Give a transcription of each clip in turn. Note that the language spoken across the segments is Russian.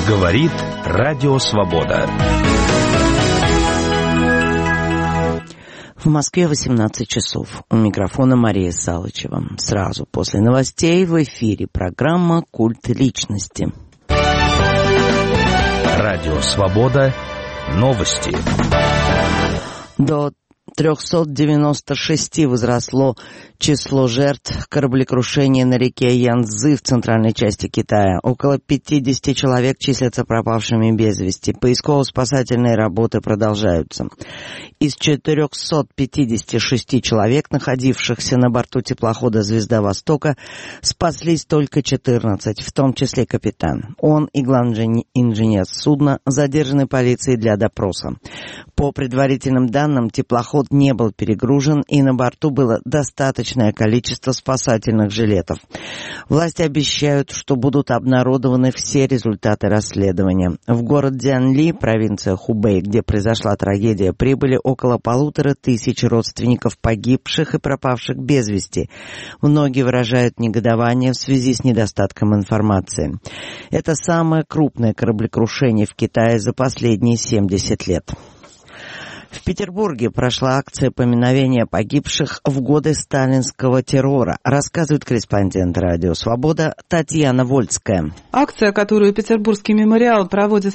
Говорит Радио Свобода. В Москве 18 часов. У микрофона Мария Салычева. Сразу после новостей в эфире программа «Культ личности». Радио Свобода. Новости. До 396 возросло число жертв кораблекрушения на реке Янцзы в центральной части Китая. Около 50 человек числятся пропавшими без вести. Поисково-спасательные работы продолжаются. Из 456 человек, находившихся на борту теплохода «Звезда Востока», спаслись только 14, в том числе капитан. Он и главный инженер судна задержаны полицией для допроса. По предварительным данным, теплоход не был перегружен, и на борту было достаточное количество спасательных жилетов. Власти обещают, что будут обнародованы все результаты расследования. В город Дзянли, провинция Хубэй, где произошла трагедия, прибыли около 1500 родственников погибших и пропавших без вести. Многие выражают негодование в связи с недостатком информации. Это самое крупное кораблекрушение в Китае за последние 70 лет. В Петербурге прошла акция поминовения погибших в годы сталинского террора, рассказывает корреспондент «Радио Свобода» Татьяна Вольская. Акция, которую Петербургский мемориал проводит с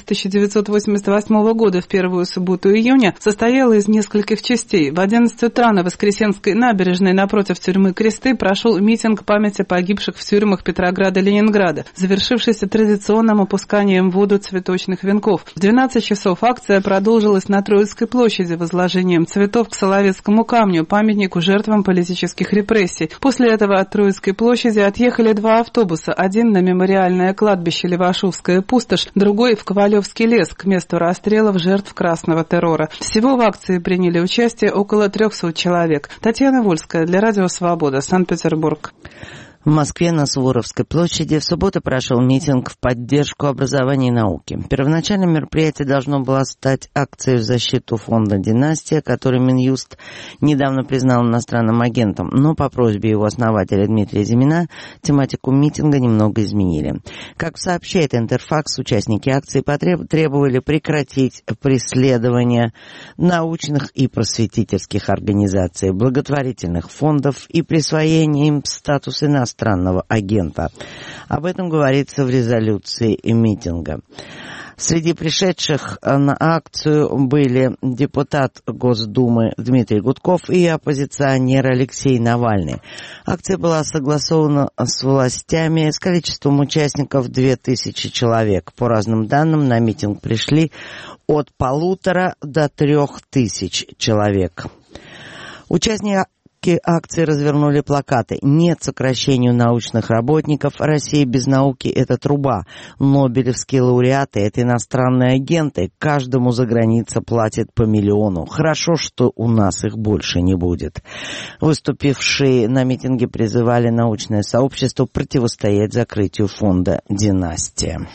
1988 года в первую субботу июня, состояла из нескольких частей. В 11 утра на Воскресенской набережной напротив тюрьмы Кресты прошел митинг памяти погибших в тюрьмах Петрограда и Ленинграда, завершившийся традиционным опусканием в воду цветочных венков. В 12 часов акция продолжилась на Троицкой площади возложением цветов к Соловецкому камню, памятнику жертвам политических репрессий. После этого от Троицкой площади отъехали два автобуса. Один на мемориальное кладбище Левашовская пустошь, другой в Ковалевский лес, к месту расстрелов жертв красного террора. Всего в акции приняли участие около 300 человек. Татьяна Вольская для Радио Свобода, Санкт-Петербург. В Москве на Суворовской площади в субботу прошел митинг в поддержку образования и науки. Первоначально мероприятие должно было стать акцией в защиту фонда «Династия», который Минюст недавно признал иностранным агентом, но по просьбе его основателя Дмитрия Зимина тематику митинга немного изменили. Как сообщает Интерфакс, участники акции требовали прекратить преследование научных и просветительских организаций, благотворительных фондов и присвоение им статуса иностранного агента. Об этом говорится в резолюции митинга. Среди пришедших на акцию были депутат Госдумы Дмитрий Гудков и оппозиционер Алексей Навальный. Акция была согласована с властями с количеством участников 2000 человек. По разным данным, на митинг пришли от 1500 до 3000 человек. Участники акции развернули плакаты: «Нет сокращению научных работников. Россия без науки – это труба. Нобелевские лауреаты – это иностранные агенты. Каждому за границей платят по миллиону. Хорошо, что у нас их больше не будет». Выступившие на митинге призывали научное сообщество противостоять закрытию фонда «Династия».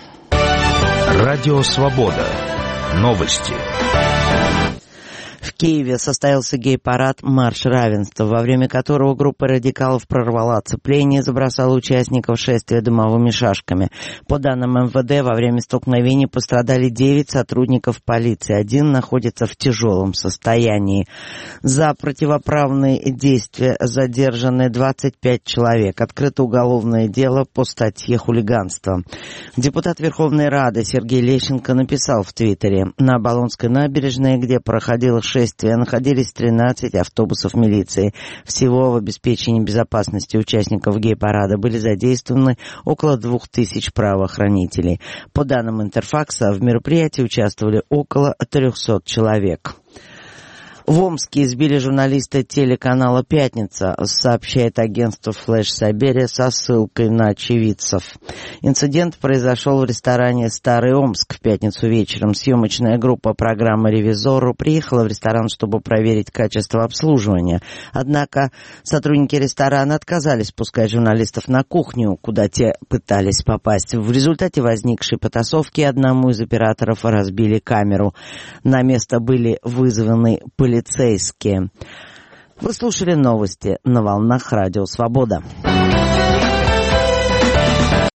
Радио Свобода. Новости. В Киеве состоялся гей-парад «Марш равенства», во время которого группа радикалов прорвала оцепление и забросала участников шествия дымовыми шашками. По данным МВД, во время столкновений пострадали 9 сотрудников полиции. Один находится в тяжелом состоянии. За противоправные действия задержаны 25 человек. Открыто уголовное дело по статье «Хулиганство». Депутат Верховной Рады Сергей Лещенко написал в Твиттере: «На Оболонской набережной, где проходило шествия, находились 13 автобусов милиции. Всего в обеспечении безопасности участников гей-парада были задействованы около 2000 правоохранителей. По данным Интерфакса, в мероприятии участвовали около 300 человек». В Омске избили журналиста телеканала «Пятница», сообщает агентство «Флэш Сайберия» со ссылкой на очевидцев. Инцидент произошел в ресторане «Старый Омск» в пятницу вечером. Съемочная группа программы «Ревизору» приехала в ресторан, чтобы проверить качество обслуживания. Однако сотрудники ресторана отказались пускать журналистов на кухню, куда те пытались попасть. В результате возникшей потасовки одному из операторов разбили камеру. На место были вызваны полицейские. Вы слушали новости на волнах Радио Свобода.